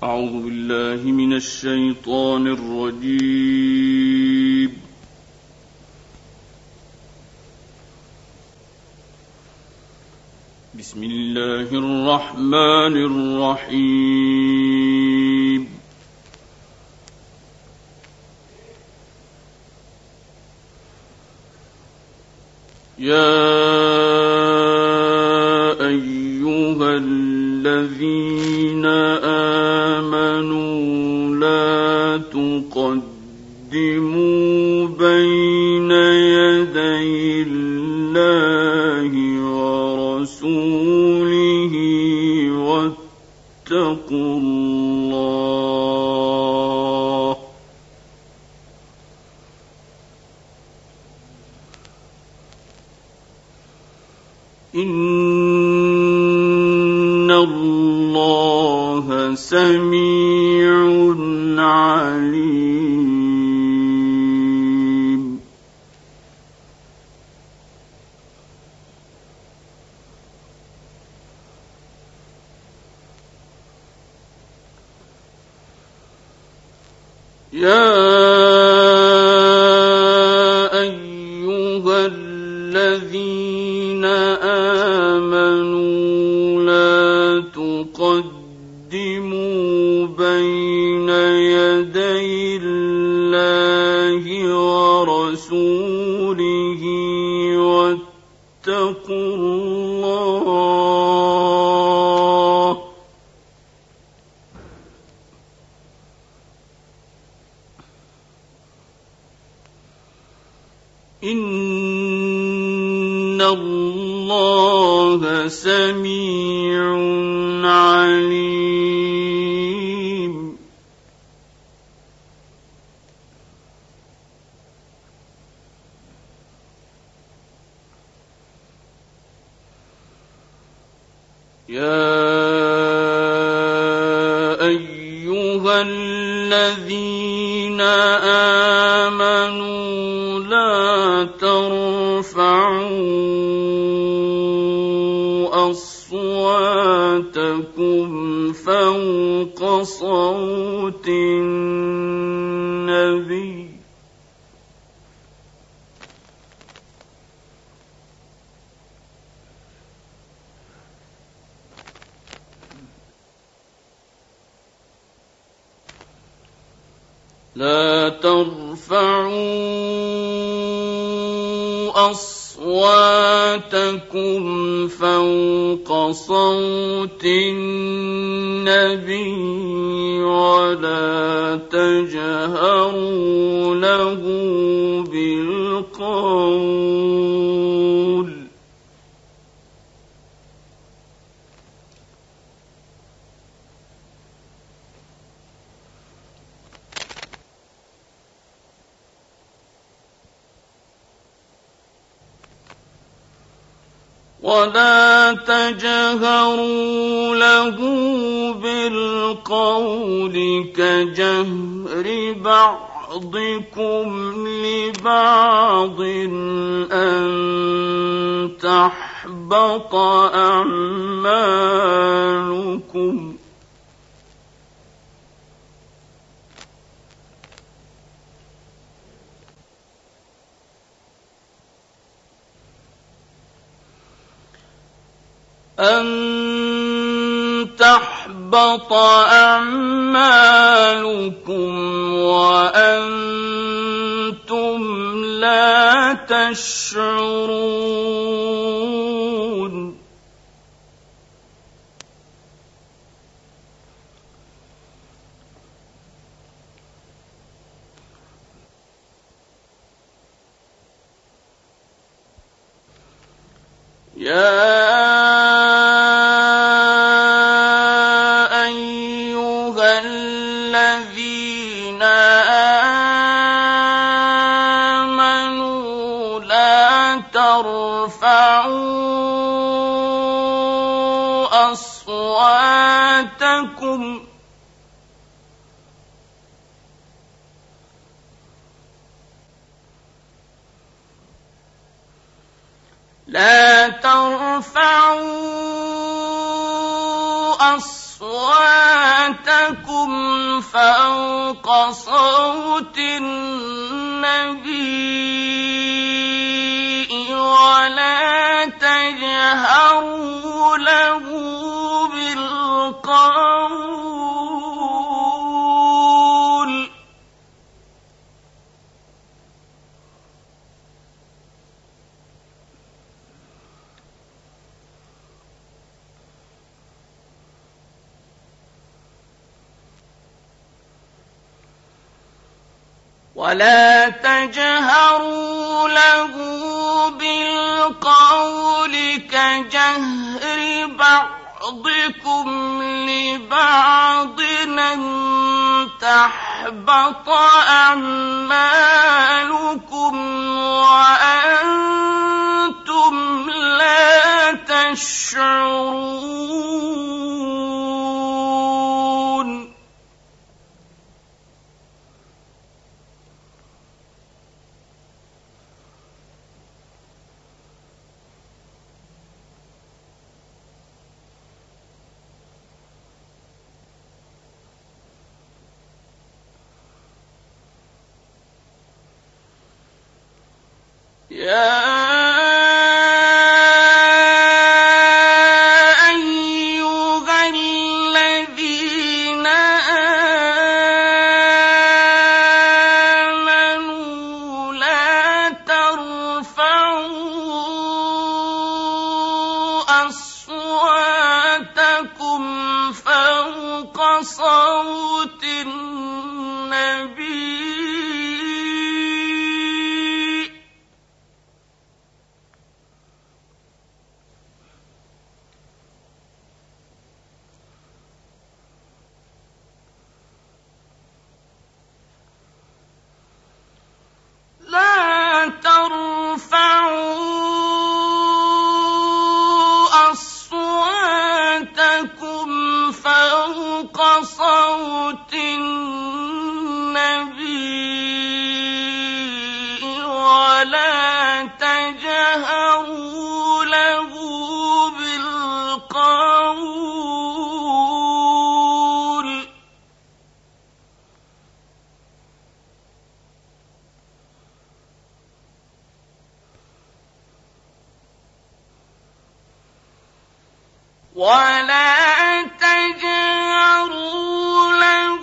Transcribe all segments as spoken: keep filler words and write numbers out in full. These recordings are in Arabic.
أعوذ بالله من الشيطان الرجيم. بسم الله الرحمن الرحيم. يا أيها الذين آمنوا لا تقدموا بين يدي الله ورسوله واتقوا الله إن الله سميع عليم. يا أيها الذين آمنوا لا تقدموا بين يدي الله ورسوله واتقوا الله إن الله سميع عليم. يا أيها الذين آمنوا لا ترفعوا أصواتكم فوق صوت النبي لا ترفعوا أصواتكم فوق صوت النبي ولا تجهروا له بالقول ولا تجهروا له بالقول كجهر بعضكم لبعض أن تحبط أعمالكم أن تحبط أعمالكم وأنتم لا تشعرون. يا أيها الذين آمنوا لا ترفعوا أصواتكم لا ترفعوا أصواتكم أصواتكم فوق صوت النبي ولا تجهروا له بالقول ولا تجهروا له بالقول كجهر بعضكم لبعض أن تحبط أعمالكم وأنتم لا تشعرون يا أيها الذين آمنوا لا ترفعوا أصواتكم فوق صوت النبي لا ترفعوا أصواتكم فوق صوت النبي ولا تجهروا له بالقول ولا تجهروا له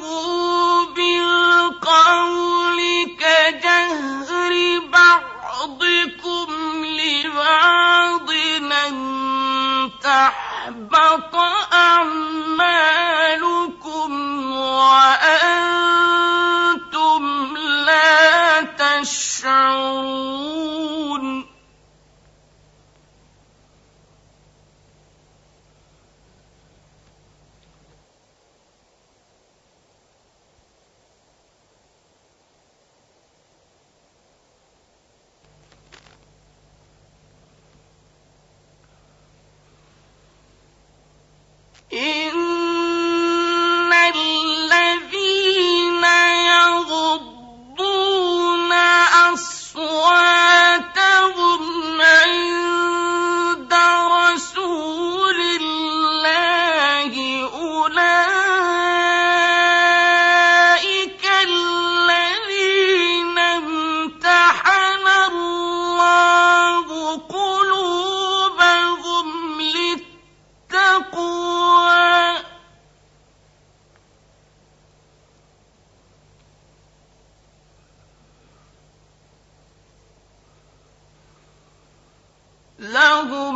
بالقول كجهر بعضكم لبعض أن تحبط أعمالكم وأنتم لا تشعرون إن الذين يغضون أصواتهم عند رسول الله أولئك الذين امتحن الله قلوبهم للتقوى لهم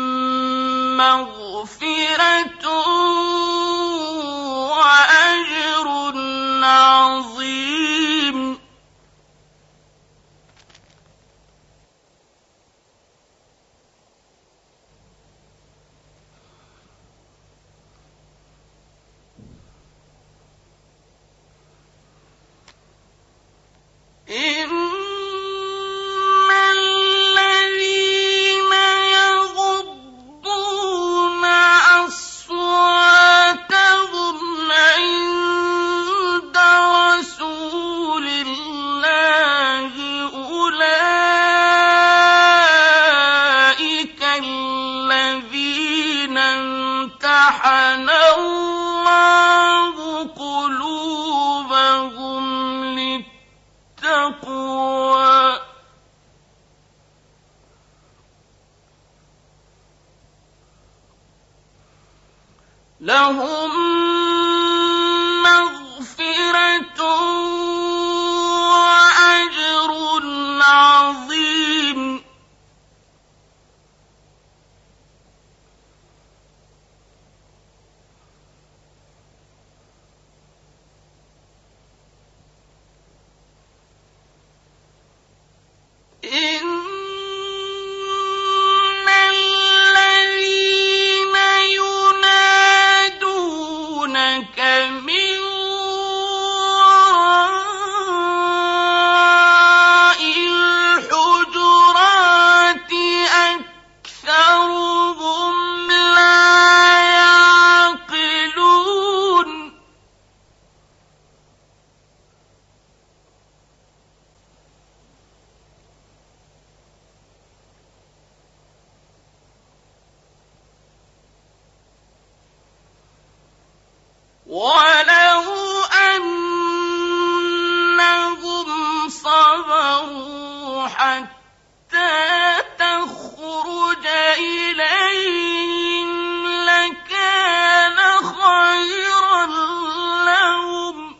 مغفرة وأجر عظيم إن الذين يغضون لهم مغفرة وأجر عظيم إن الذين ينادونك من وراء الحجرات أكثرهم لا يعقلون ولو أنهم صبروا حتى تخرج إليهم لكان خيرا لهم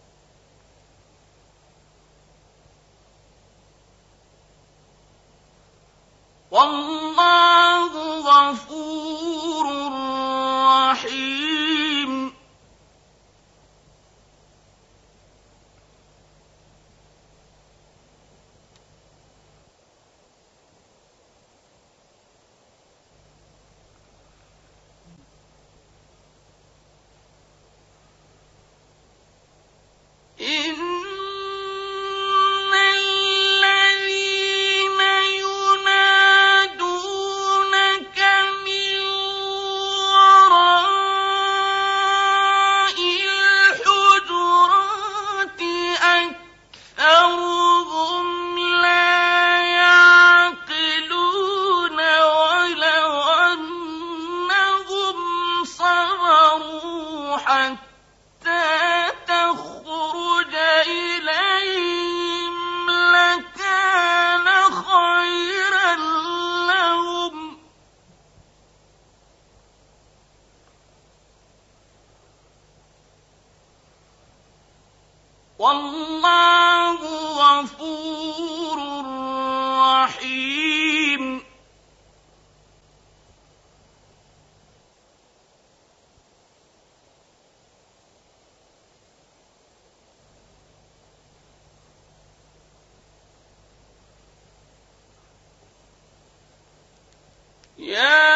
والله غفور رحيم إن الذين ينادونك من وراء الحجرات أكثرهم لا يعقلون ولو أنهم صبروا حتى تخرج إليهم لكان خيرا لهم والله غفور رحيم يا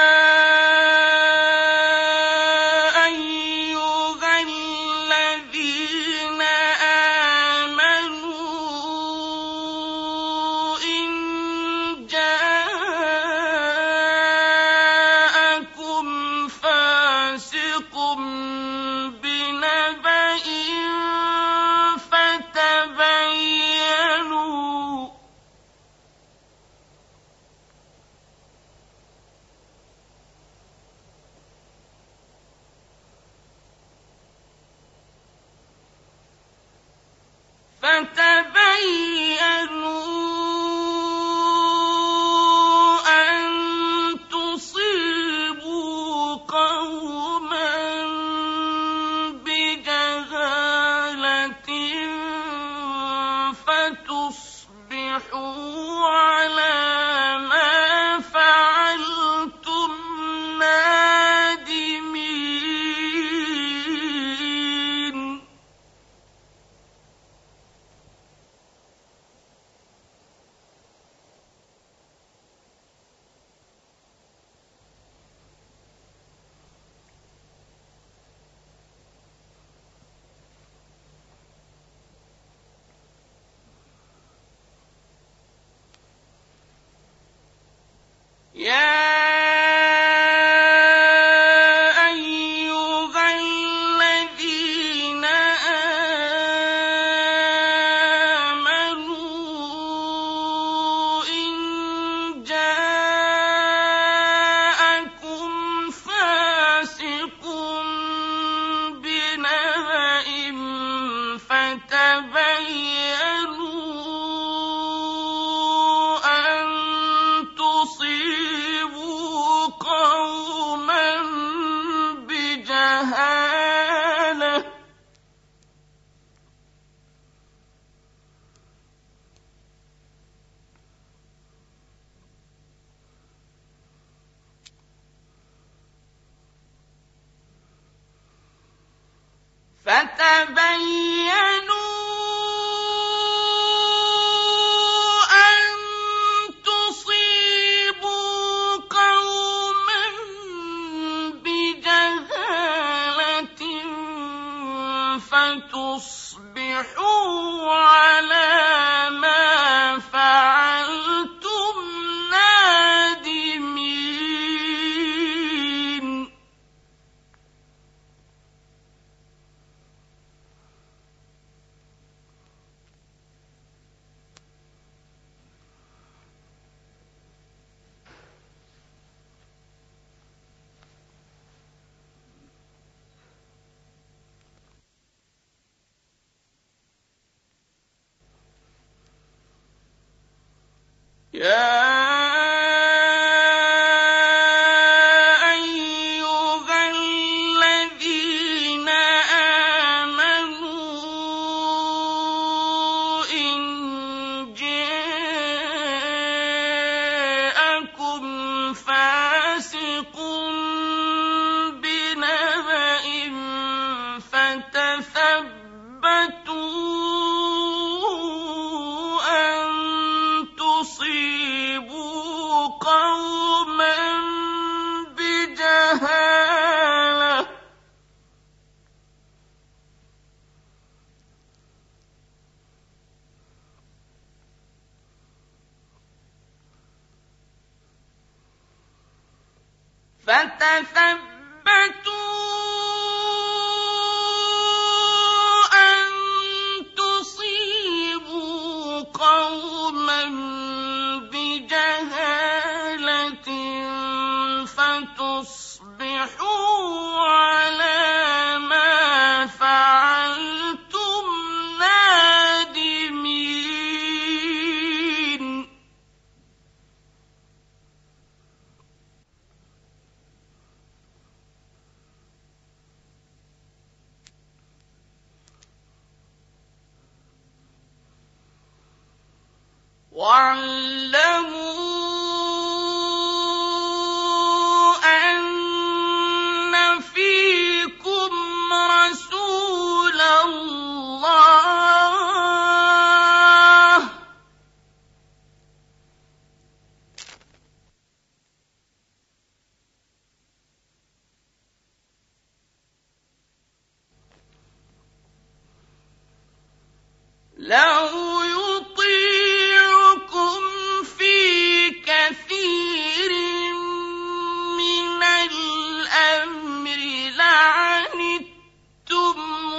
أيها الذين آمنوا إن جاءكم فاسق بنبأ فتبينوا فتبينوا أن تصيبوا قوما بجهالة فتصبحوا على ما فعلتم نادمين فَتَبَيَّنُوا أَن تُصِيبُوا قَوْمًا بِجَهَالَةٍ فَتُصْبِحُوا عَلَىٰ مَا فَعَلْتُمْ نَادِمِينَ يَا أَيُّهَا الَّذِينَ آمَنُوا إِن جَاءَكُمْ فَاسِقٌ بِنَبَإٍ فَتَثَبَّتُوا أَن تُصِيبُوا قَوْمًا بِجَهَالَةٍ فَتَثَبَّتُوا أَن تُصِيبُوا قَوْمًا بِجَهَالَةٍ فَتُصْبِحُوا عَلَىٰ مَا فَعَلْتُمْ نَادِمِينَ وَاعْلَمُوا أَنَّ فِيكُمْ رَسُولَ اللَّهِ لَوْ يُطِيعُكُمْ فِي كَثِيرٍ مِّنَ الْأَمْرِ لَعَنِتُّمْ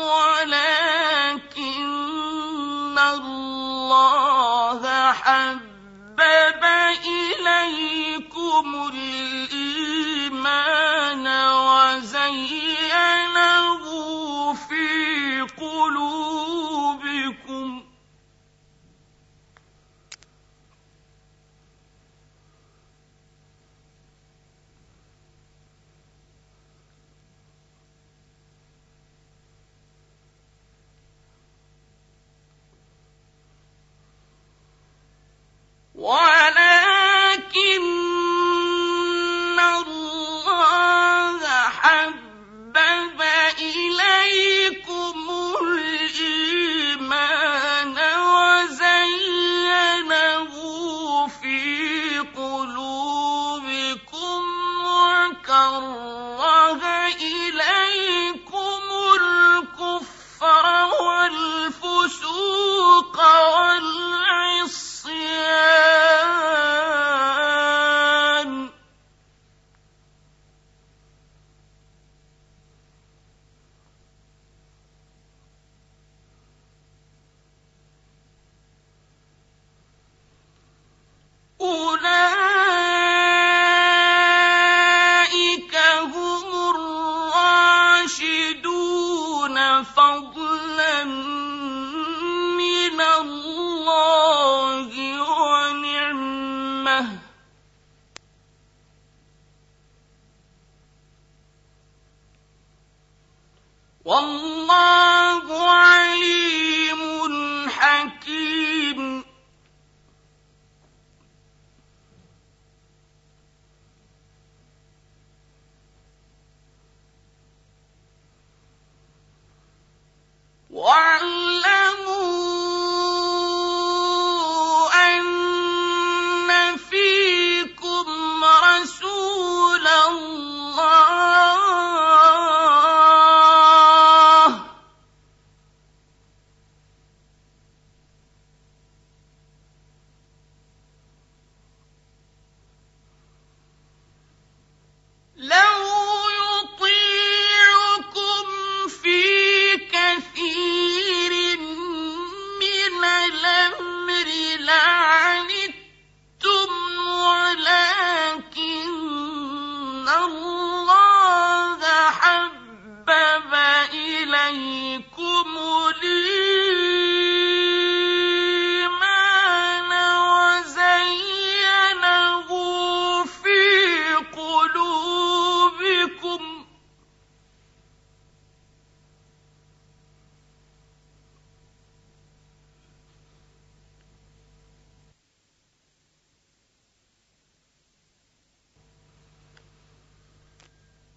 وَلَٰكِنَّ اللَّهَ حَبَّبَ إِلَيْكُمُ الْإِيمَانَ وَزَيَّنَهُ فِي قُلُوبِكُمْ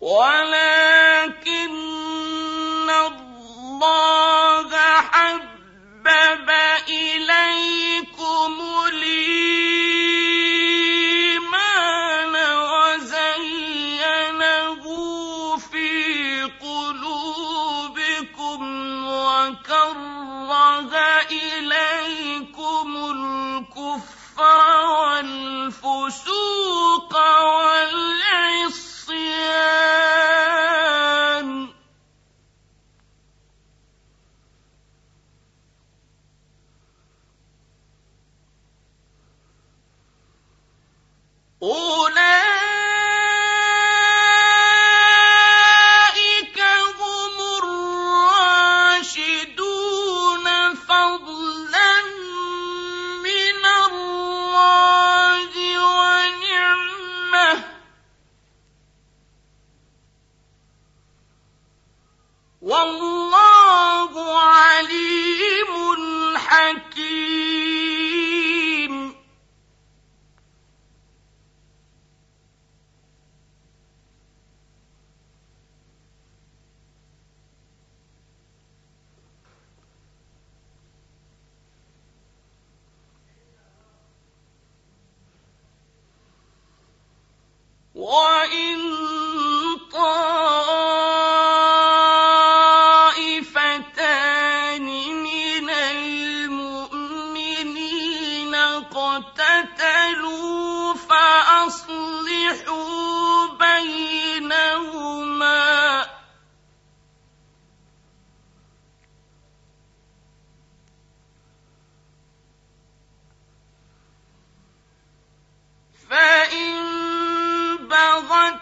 ولكن الله حبب إليكم الإيمان وزينه في قلوبكم وكره إليكم الكفر والفسوق والعصيان أولئك هم الراشدون فضلا من الله ونعمة والله عليم حكيم وإن طائفتان من المؤمنين اقتتلوا فأصلحوا بينهما فإن بغت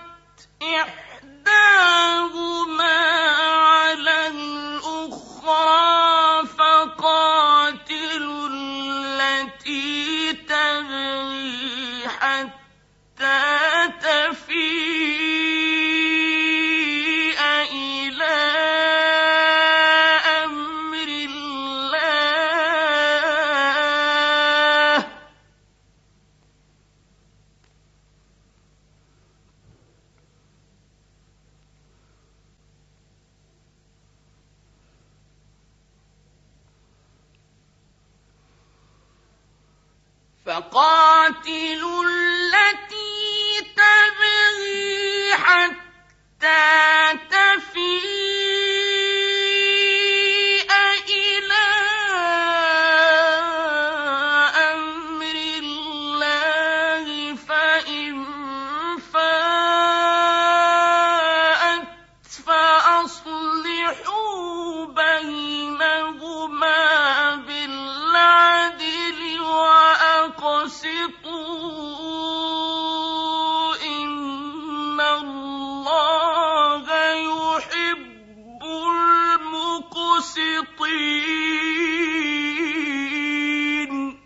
إحداهما على الأخرى فقاتلوا التي تبغي حتى تفيء إلى أمر الله فقاتلوا التي تبغي حتى تفيء إلى أمر الله فإن فاءت فأصلحوا بينهما بالعدل وأقسطوا إن الله يحب المقسطين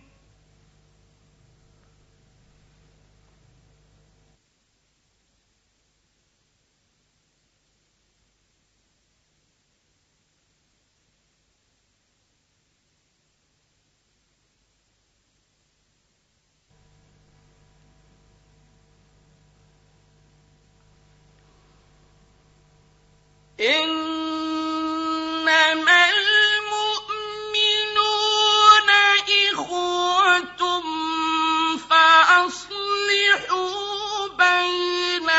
إنما المؤمنون إخوة فأصلحوا بين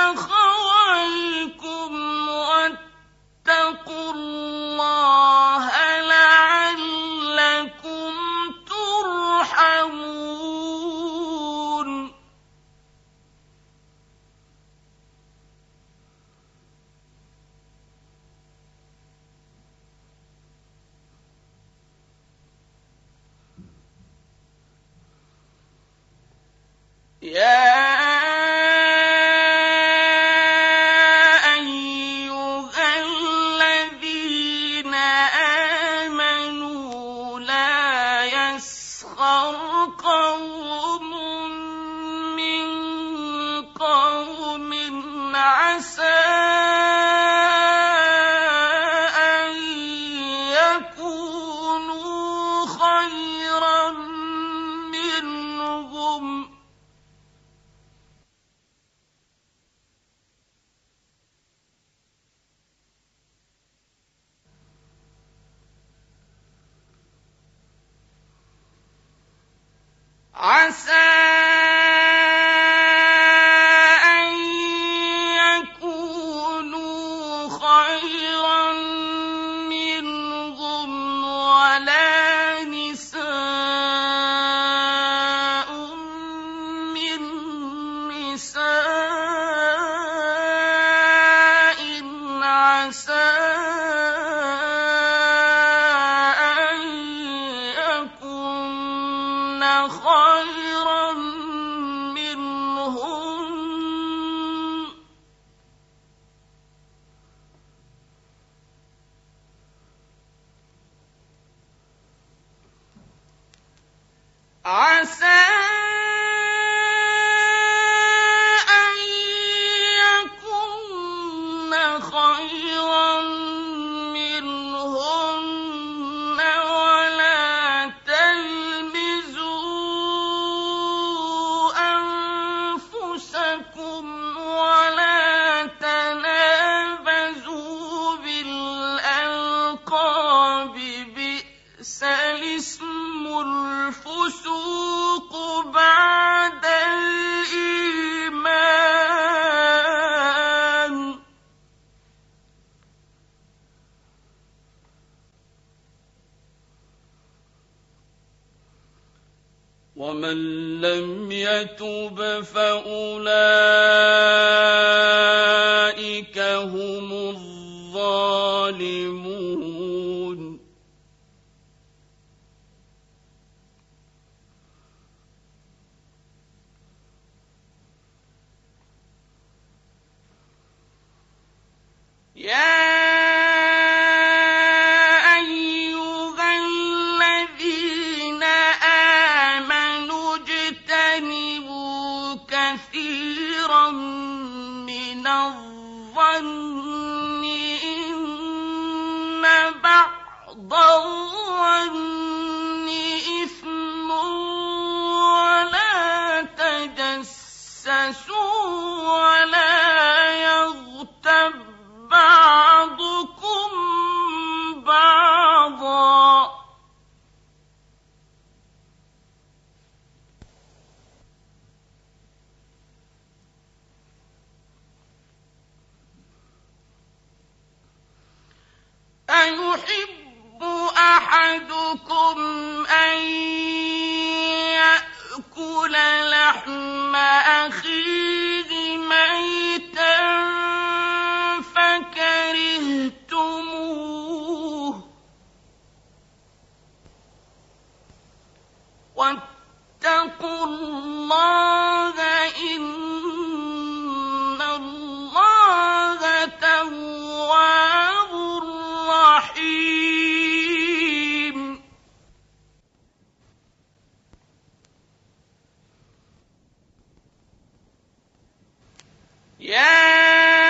أخويكم واتقوا الله لعلكم ترحمون يا أيها الذين آمنوا لا يسخر قوم من قوم عسى أن يكونوا خيرا منهم عسى أن يكن خيرا منهن ولا تلمزوا أنفسكم ولا تنابزوا بالألقاب بئس الاسم الفسوق بعد الإيمان ومن لم يتب فأولئك هم الظالمون يا أيها الذين آمنوا اجتنبوا كثيرا من الظن إن بعض الظن إثم ولا تجسسوا ولا يغتب بعضكم بعضا أيحب أحدكم أن يأكل لحم أخيه ميتا فكرهتموه واتقوا الله إن الله تواب رحيم يا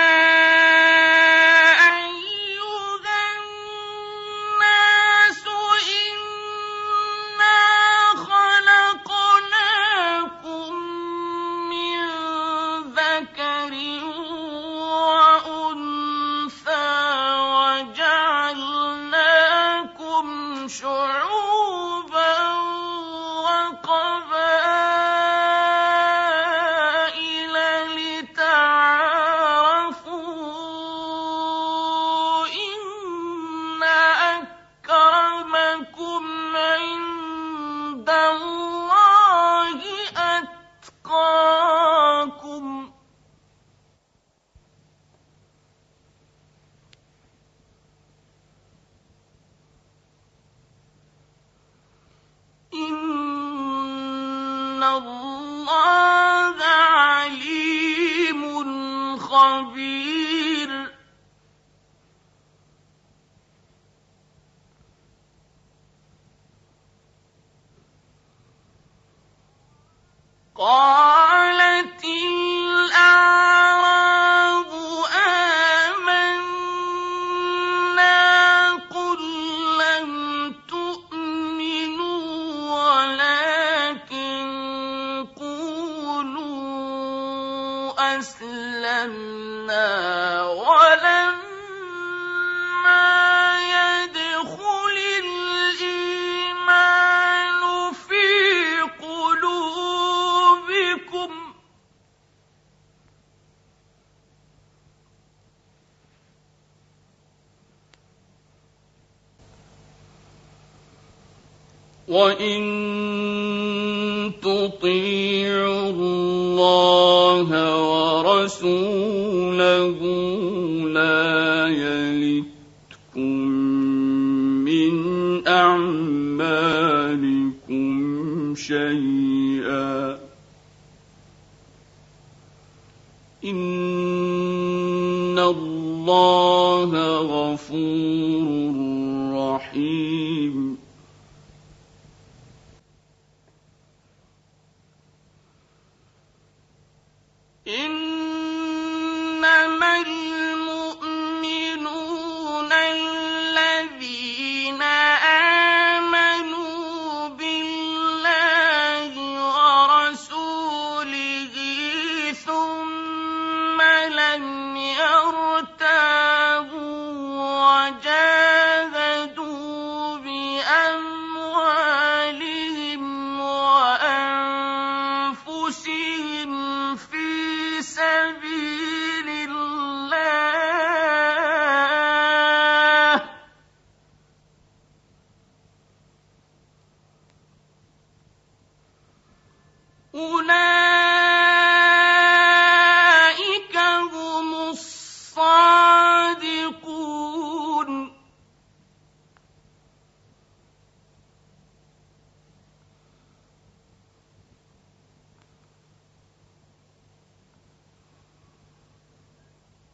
شعوبا وقبائل لتعارفوا إن أكرمكم عند الله أتقاكم إن الله عليم خبير قالت الأعراب آمنا قل لم تؤمنوا ولكن قولوا أسلمنا ولما يدخل الإيمان في قلوبكم وإن تطيعوا الله ورسوله لا يلتكم من أعمالكم شيئا إن الله غفور رحيم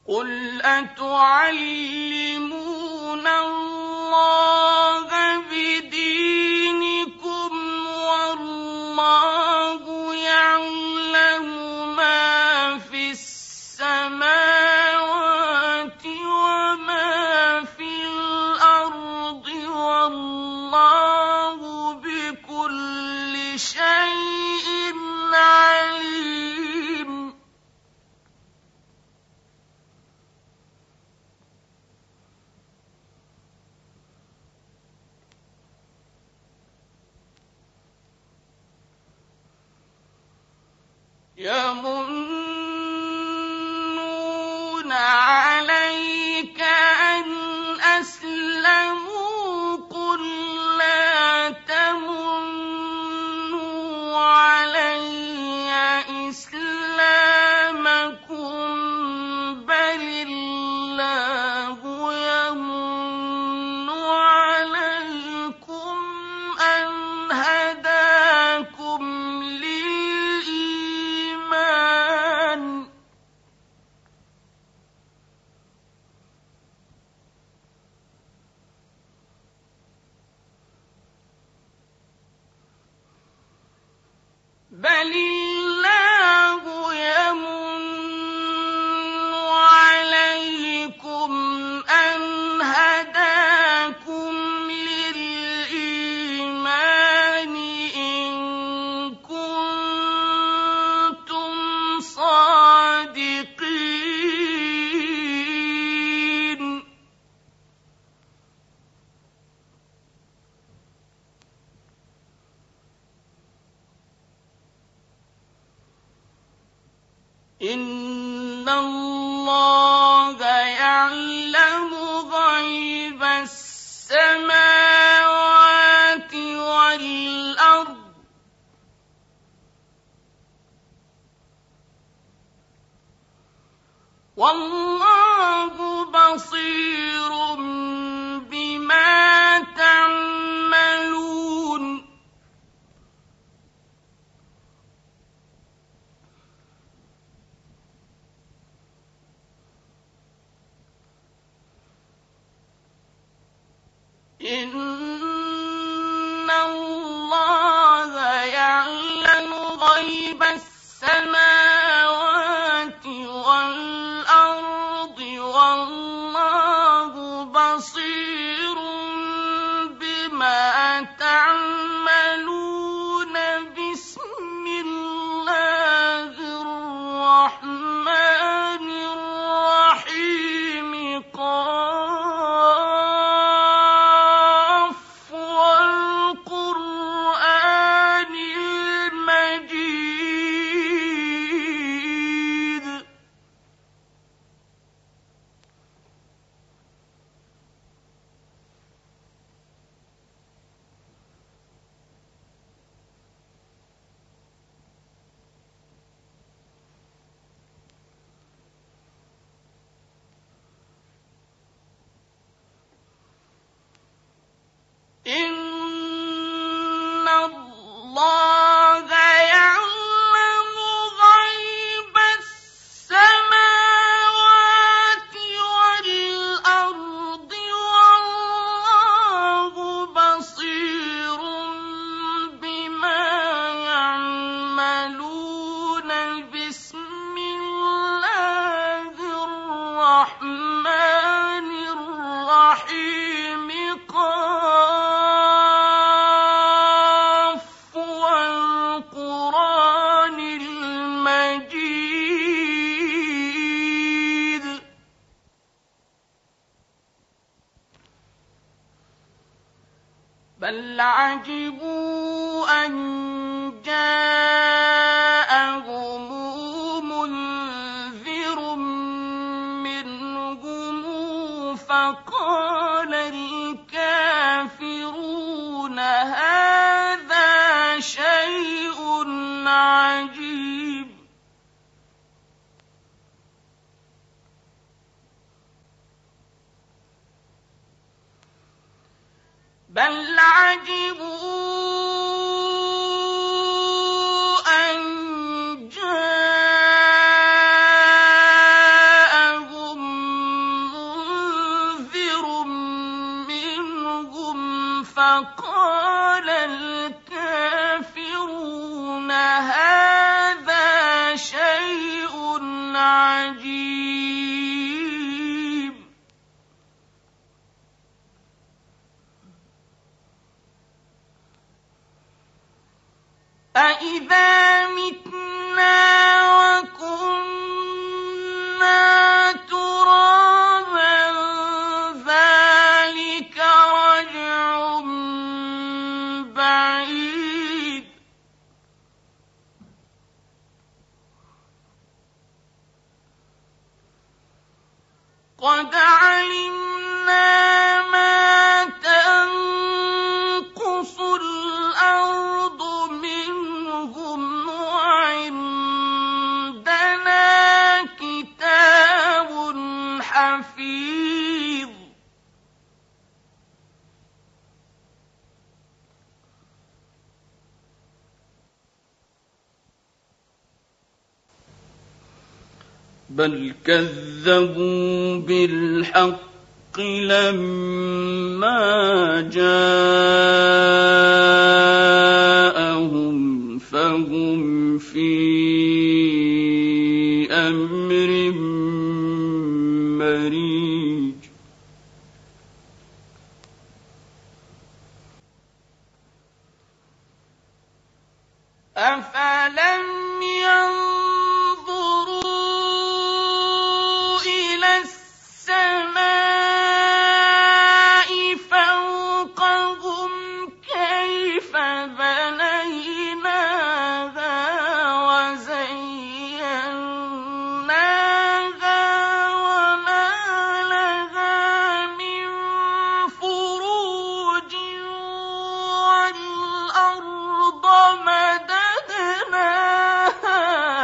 قل أتعلمون الله بدينكم والله يعلم ما في السماوات وما في الأرض والله بكل شيء عليم. يمنون عليك أن أسلموا قل لا تمنوا علي إسلامكم بل الله يمن عليكم أن هداكم للإيمان بل الله يمن عليكم أن هداكم للإيمان إن كنتم صادقين. إن الله يعلم غيب السماوات والأرض والله بصير بما تعملون. إن الله يعلم غيب السماوات والأرض والله بصير بما تعملون. بسم الله الرحمن الرحيم. قاف والقرآن المجيد. إن الله يعلم غيب السماوات والأرض والله بصير بما يعملون. بسم الله الرحمن الرحيم. قاف والقرآن المجيد. بل عجبوا أن جاءهم منذر منهم فقال الكافرون هذا شيء عجيب. بل عجبوا أن جاءهم وقال الكافرون هذا شيء عجيب أإذا متنا وكنا ترابا ذلك رجع بعيد قد علمنا ما تنقص الأرض منهم وعندنا كتاب حفيظ بل كذبوا بالحق لما جاءهم فهم في أمر مريج أفلم ينظروا إلى السماء فوقهم كيف بنيناها وزيناها وما لها من فروج والأرض مددناها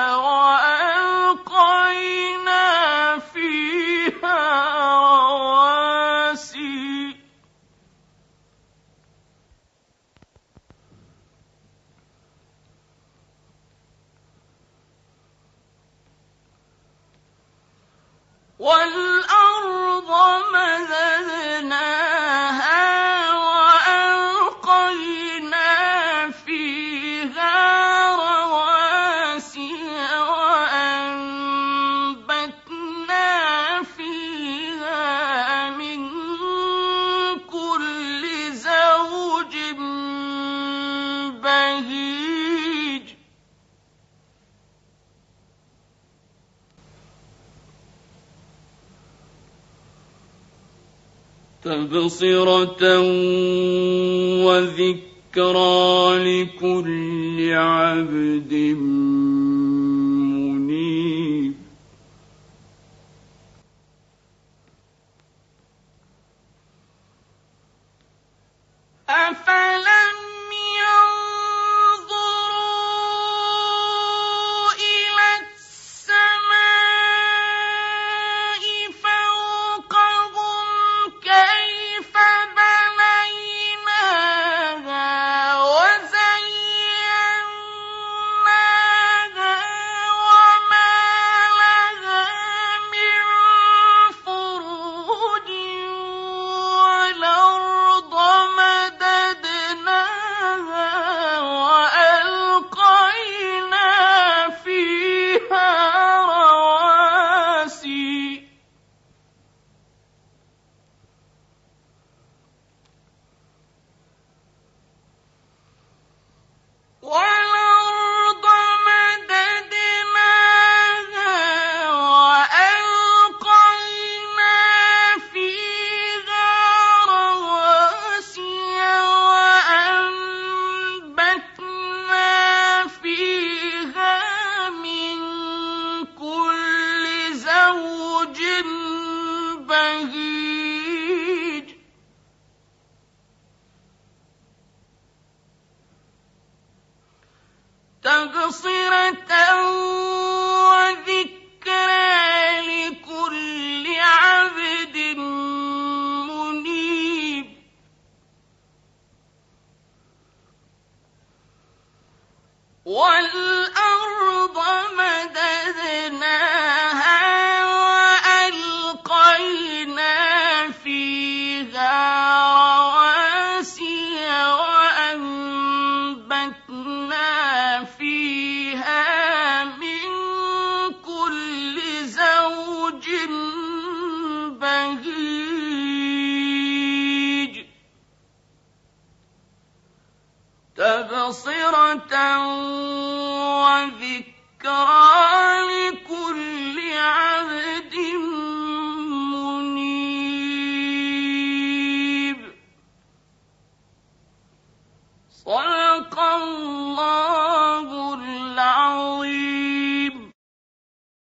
وألقينا فيها رواسي والأرض مددناها وألقينا فيها رواسي وأنبتنا فيها من كل زوج بهيج تبصرة وذكرى لكل عبد منيب أفلم ينظروا إلى السماء فوقهم كيف بنيناها وزيناها وما لها من فروج والأرض مددناها وألقينا فيها رواسي والأرض مددناها وألقينا فيها رواسي وأنبتنا فيها من كل زوج بهيج تبصرة وذكرى لكل عبد منيب والأرض مددناها وألقينا فيها رواسي تبصرة وذكرى لكل عبد منيب. صدق الله